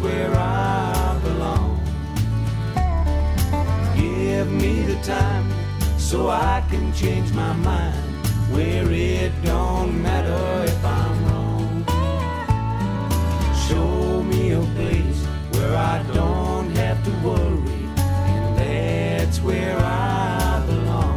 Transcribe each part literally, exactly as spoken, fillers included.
where I belong. Give me the time so I can change my mind, where it don't matter if I'm wrong. Show me a place where I don't have to worry, and that's where I belong.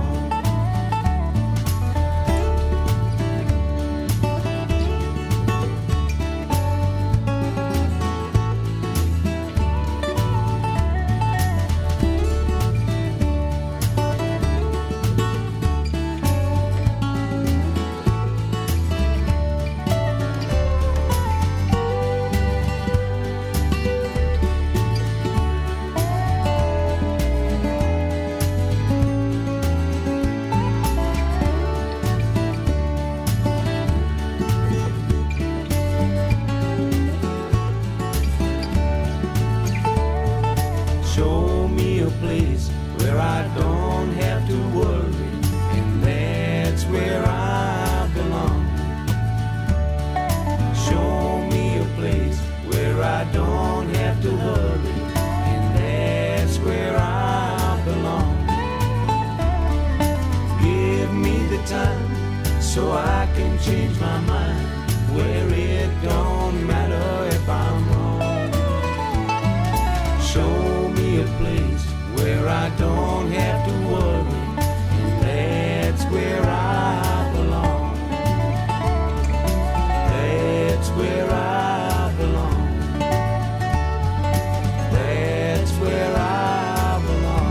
Show me a place where I don't have to worry, and that's where I belong. Show me a place where I don't have to worry, and that's where I belong. Give me the time so I can change my mind, where it don't matter if I'm wrong. Show me a place where I don't have to worry, and that's where I belong. That's where I belong. That's where I belong.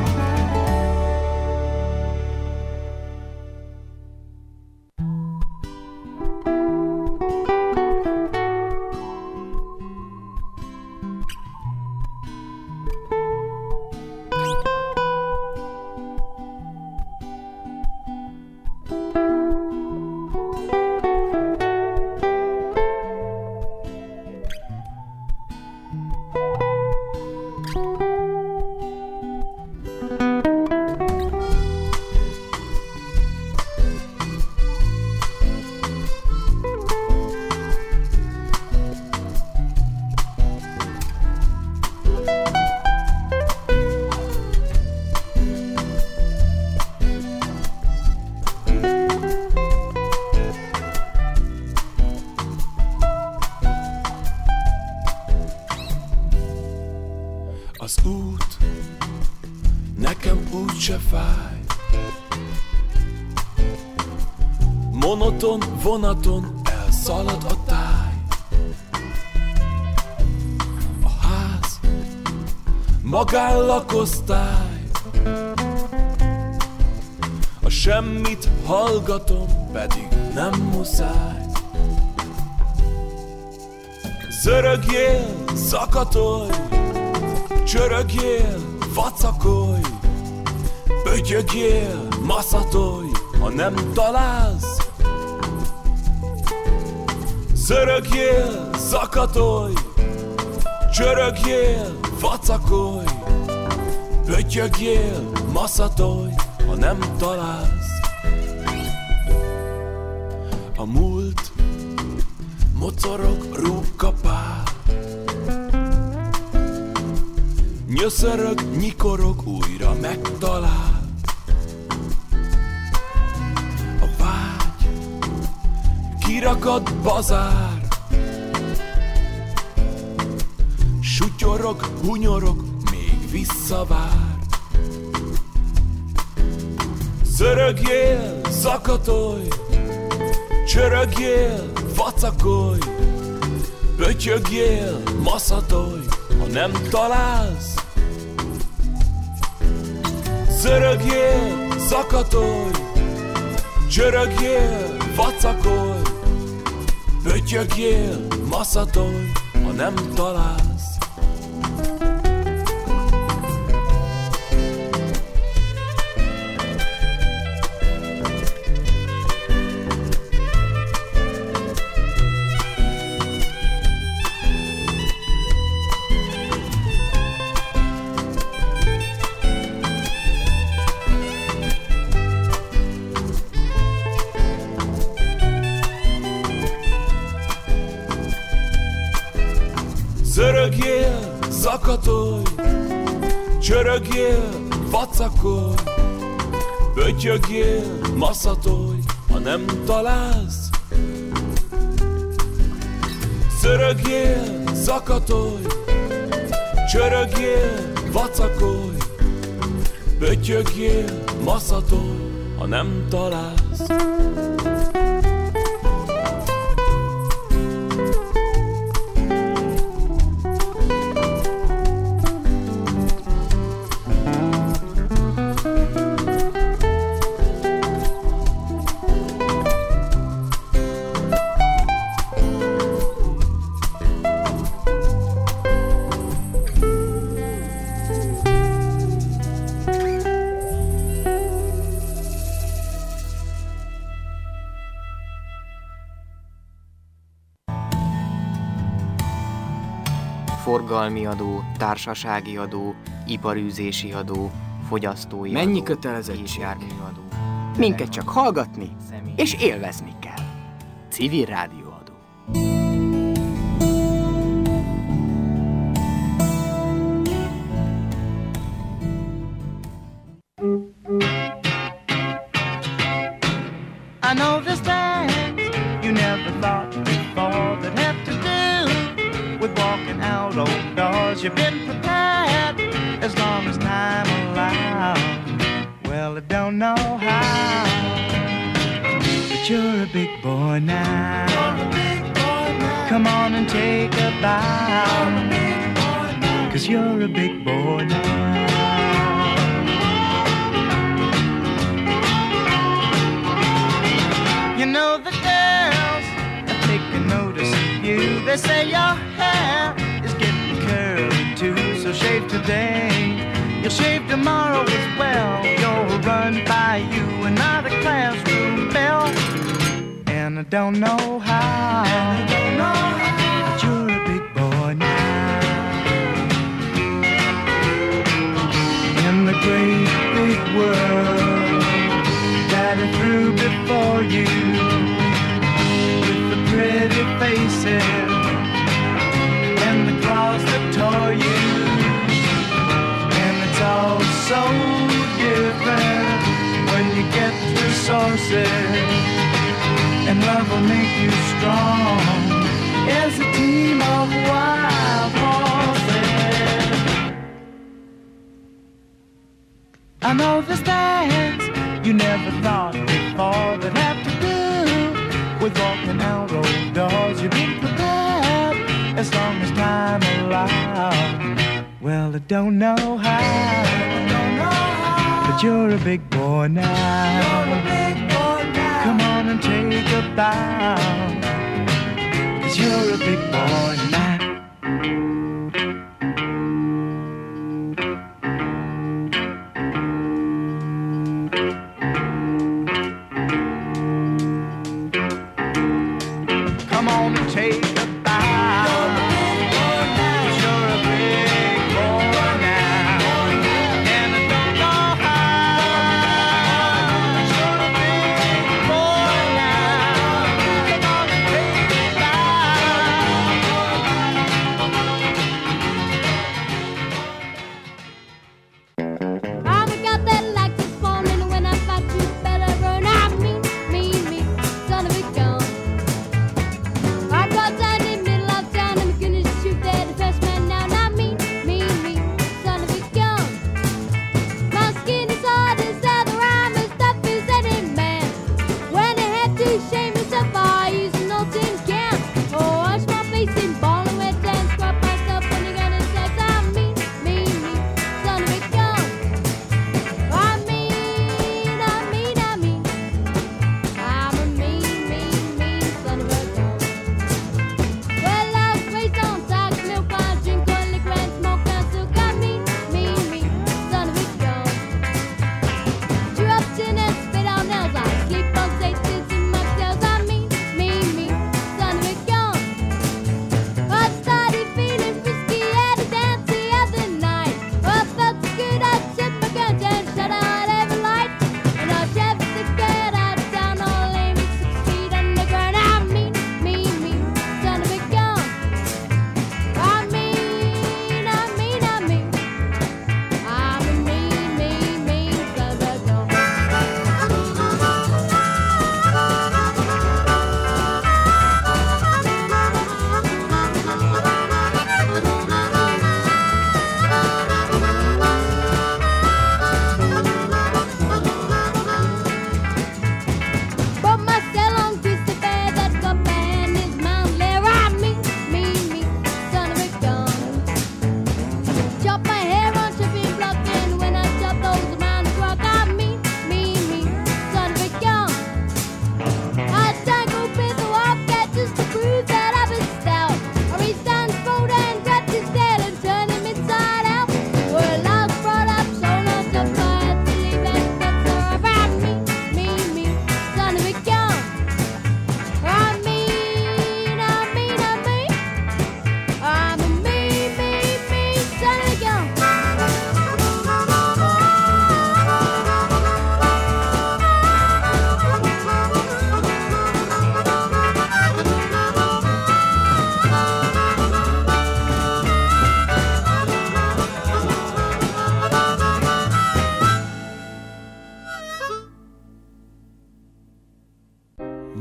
Az út nekem úgyse fáj, monoton vonaton elszalad a táj. A ház magánlakosztály, a semmit hallgatom, pedig nem muszáj. Zörögjél, zakatolj, csörögjél, vacakolj, pötyögjél, maszatolj, ha nem találsz. Zörögjél, zakatolj, csörögjél, vacakolj, pötyögjél, maszatolj, ha nem találsz. A múlt mocorog, rúgkapál, nyöszörög, nyikorog, újra megtalál. A vágy kirakad bazár, sutyorog, hunyorog, még visszavár. Zörögjél, zakatolj, csörögjél, vacakolj, pötyögjél, maszatolj, ha nem találsz. Zörögjél, zakatolj, csörögjél, vacakolj, pötyögjél, maszatolj, ha nem találsz. Zörögjél, zakatolj, csörögjél, vacakolj, pöttyögjél, maszatolj, ha nem találsz. Zörögjél, zakatolj, csörögjél, vacakolj, pöttyögjél, maszatolj, ha nem találsz. Forgalmi adó, társasági adó, iparűzési adó, fogyasztói Mennyi adó, kötelezettség? gépjárműadó. Minket csak hallgatni és élvezni kell. Civil rádióadó. I know there's things you never thought before that have to do with walking out old doors. You've been prepared as long as time allows. Well, I don't know how, but you're a big boy now. You're a big boy now. Come on and take a bow, you're a big boy now. 'Cause you're a big boy now. You know the girls are taking notice of you. They say your hair is getting curly too. So shave today, you'll shave tomorrow as well. You'll run by you another classroom bell. And I don't know how, and I don't know how, but you're a big boy now. In the great big world that I threw before you, with the pretty faces and the claws that tore you, and it's all so different when you get through sources, and love will make you strong as a team of wild horses. I know there's things you never thought before that have to do with walking out old doors. You've been prepared as long as time allows. Well, I don't know how, I don't know how, but you're a big boy now. You're a big boy now. Come on and take a bow, 'cause you're a big boy now.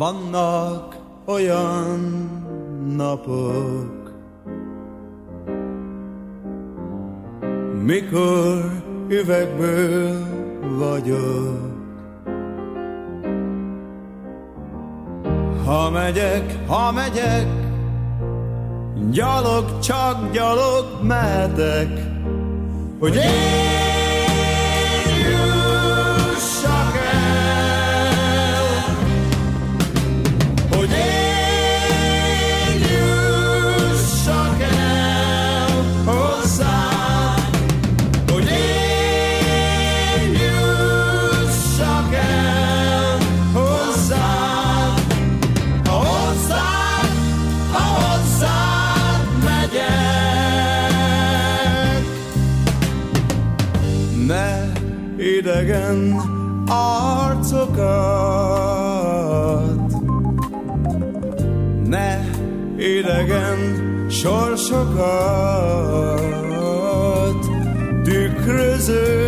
Vannak olyan napok, mikor üvegből vagyok. Ha megyek, ha megyek, gyalog, csak gyalog mehetek, hogy én jussak el, hogy én jussak el hozzád, hogy én jussak el hozzád, ha hozzád, ha hozzád megyek. Ne idegen arcokat, ne idegen sorsokat tükröző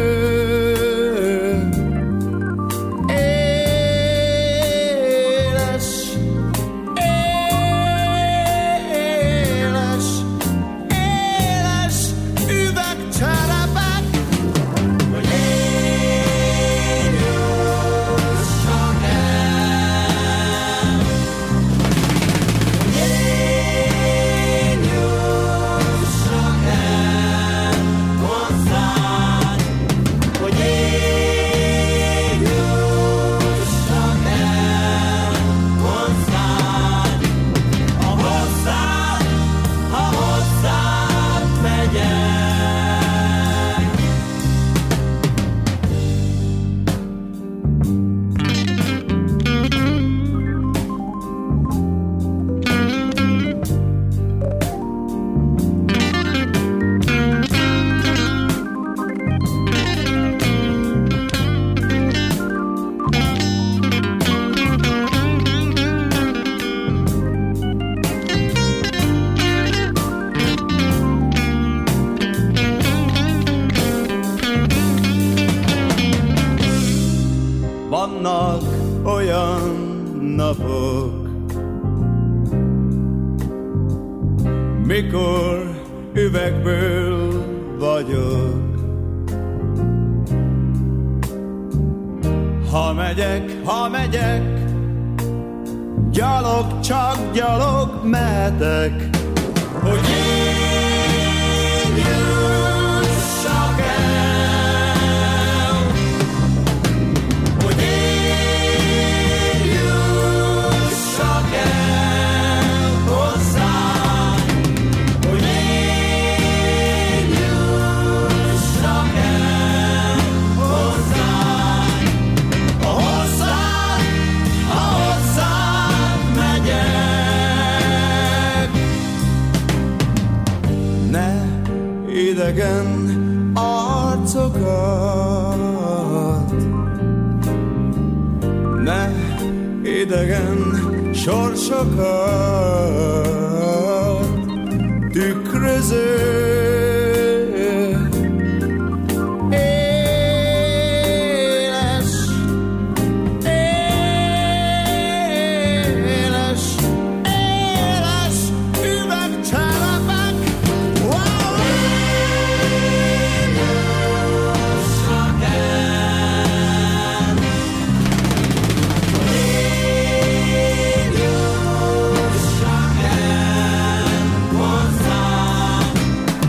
éles, éles, éles üvegcserepek, hogy én jussak el, hogy én jussak el hozzád, hogy én jussak el hozzád, ha hozzád, ha hozzád megyek. Vannak olyan napok, mikor üvegből vagyok. Ha megyek, ha megyek, gyalog, csak gyalog mehetek, hogy én jussak el, hogy én jussak el hozzád, hogy én jussak el hozzád, ha hozzád, ha hozzád megyek. Ne idegen arcokat, ne idegen sorsokat tükröző éles, éles, éles üvegcserepek. Wow! Én jussak el, hogy én jussak el hozzád,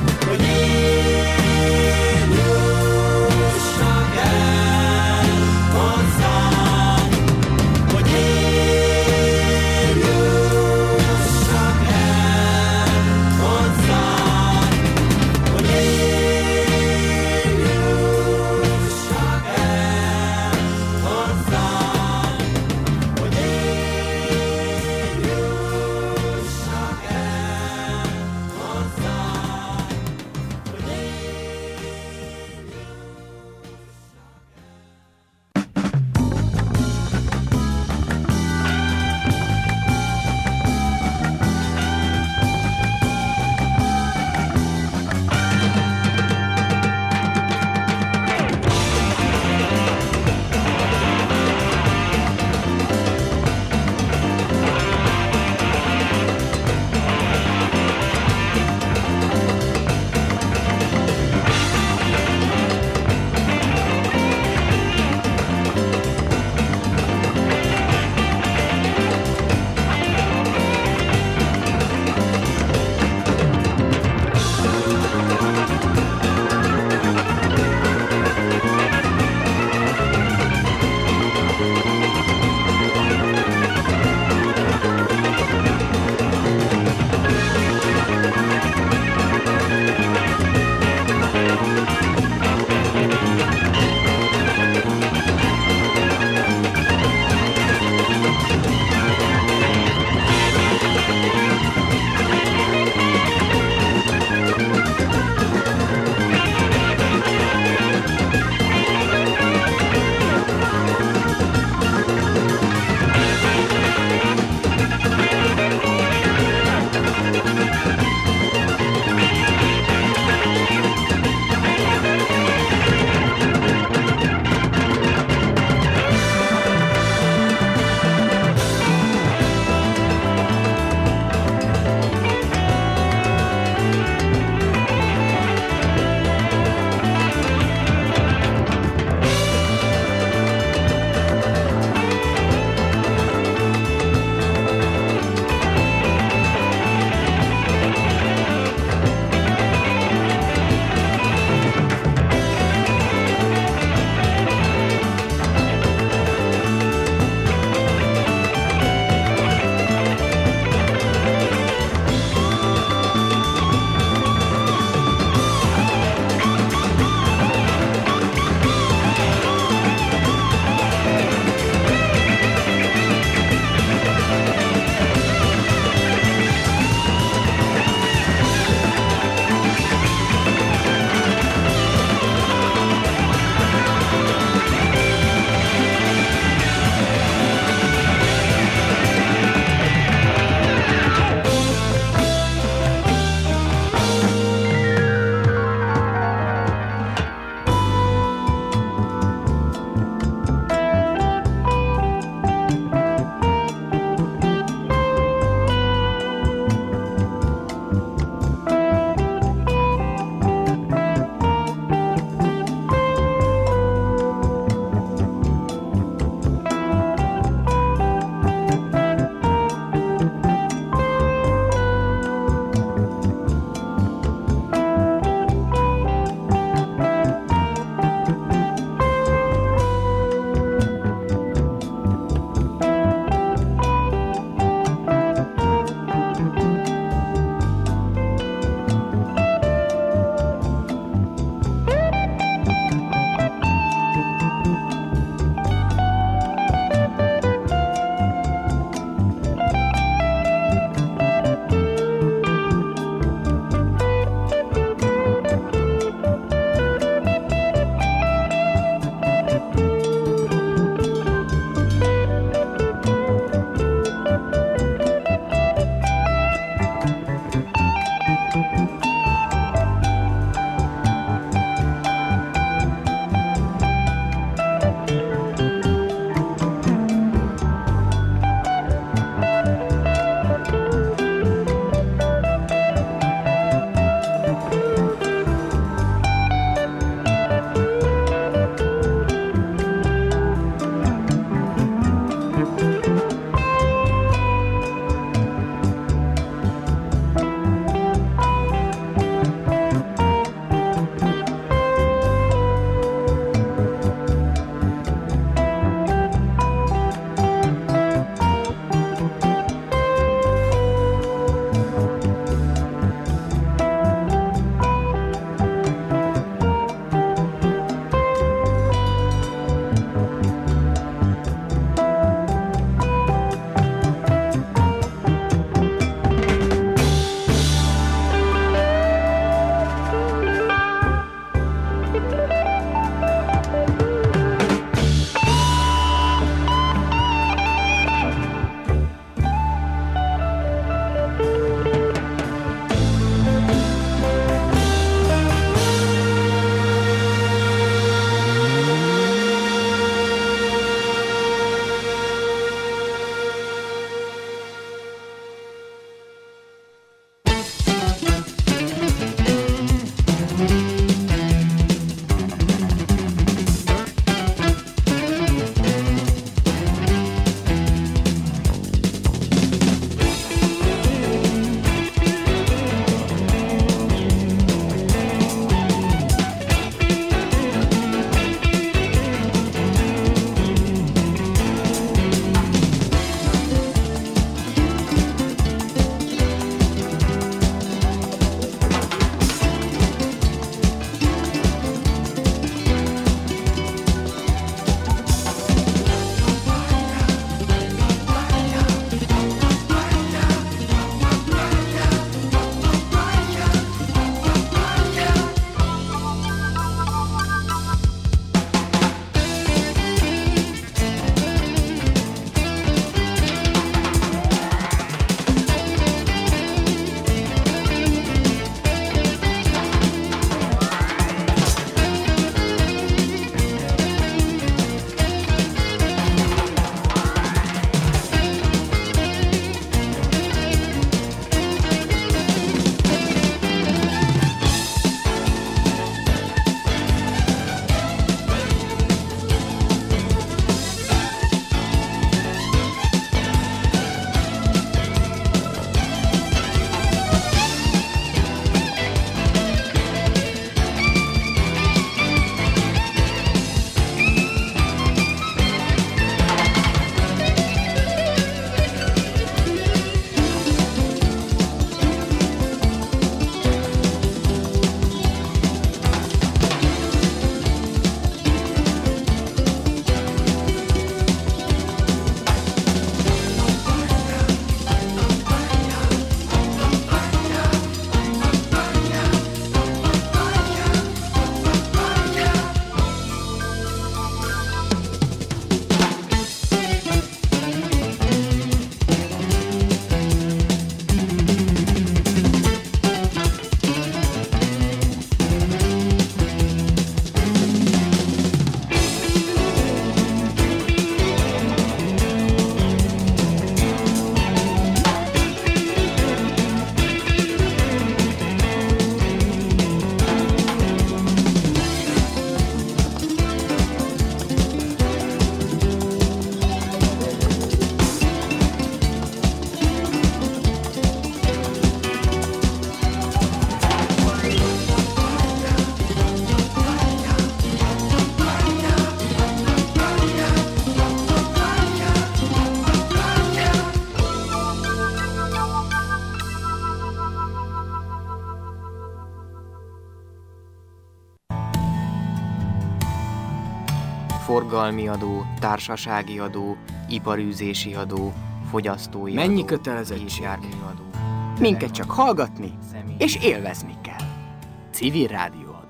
forgalmi adó, társasági adó, iparűzési adó, fogyasztói Mennyi adó, kötelezettség? és járműadó. Minket csak hallgatni és élvezni kell. Civil rádióadó.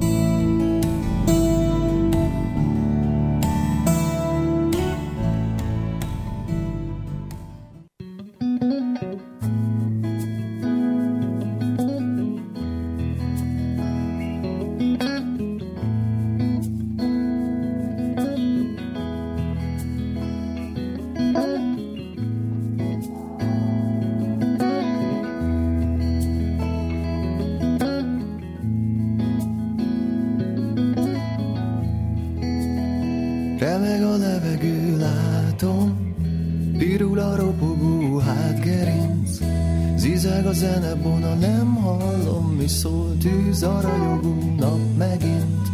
Remeg a levegő, látom, pirul a ropogó hátgerinc. Zizeg a zenebona, nem hallom, mi szól, tűz a ragyogó nap megint.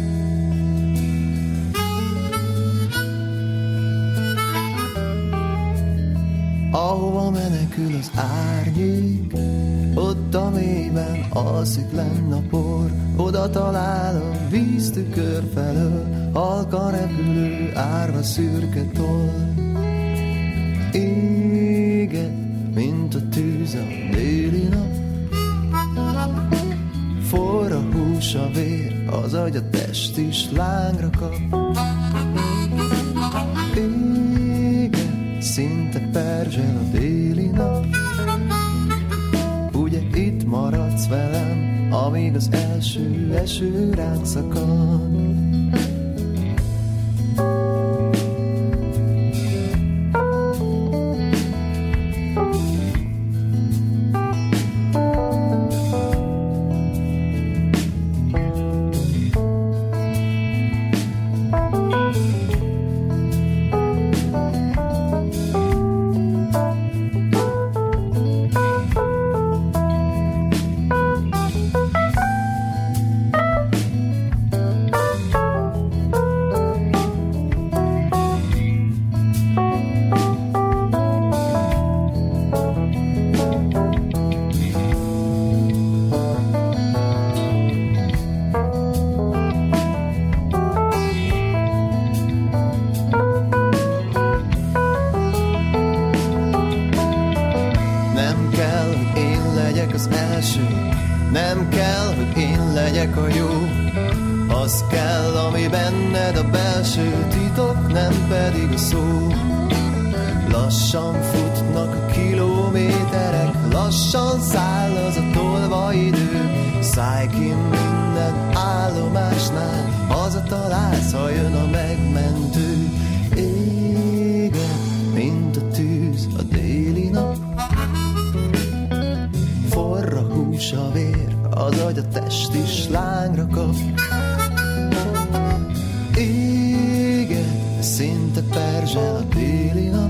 Ahova menekül az árnyék, ott a mélyben alszik lenn a por. Oda talál a víztükör felől, halkan repülő árva szürke toll. Éget, mint a tűz a déli nap, forr a hús, a vér, az agy, a test is lángra kap. Éget, szinte perzsel a déli nap. Ugye itt maradsz velem, amíg az első eső ránk szakad. Nem kell, hogy én legyek a jó, az kell, ami benned a belső titok, nem pedig a szó. Lassan futnak a kilométerek, lassan száll az a tolva idő. Szállj ki minden állomásnál, hazatalálsz, ha jön a megmentő. Éget, mint a tűz a déli nap, forr a hús, a vér, az agy, a test is lángra kap. Éget, szinte perzsel a déli nap.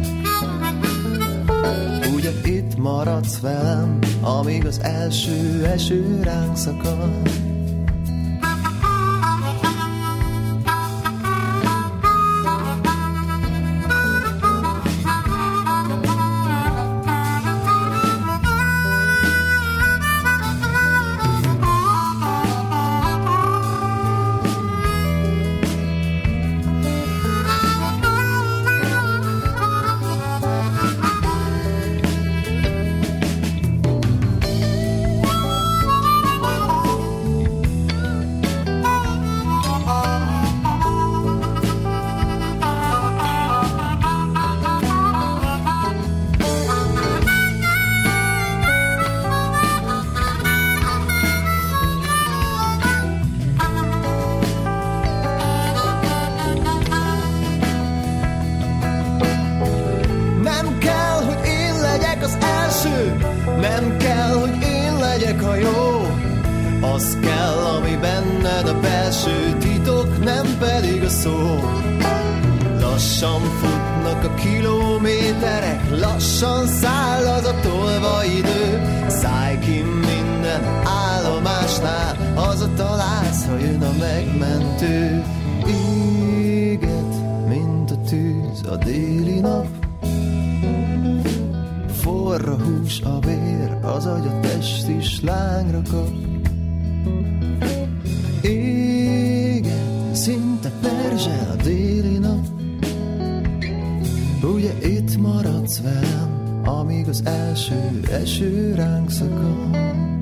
Ugye itt maradsz velem, amíg az első eső ránk szakad. Nem kell, hogy én legyek a jó, az kell, ami benned a belső titok, nem pedig a szó. Lassan futnak a kilométerek, lassan száll az a tolva idő. Szállj ki minden állomásnál, hazatalálsz, ha jön a megmentő. Éget, mint a tűz a déli nap, forr a hús, a vér, az agy, a test is lángra kap. Éget, szinte perzsel a déli maradsz velem, amíg az első eső ránk szakad.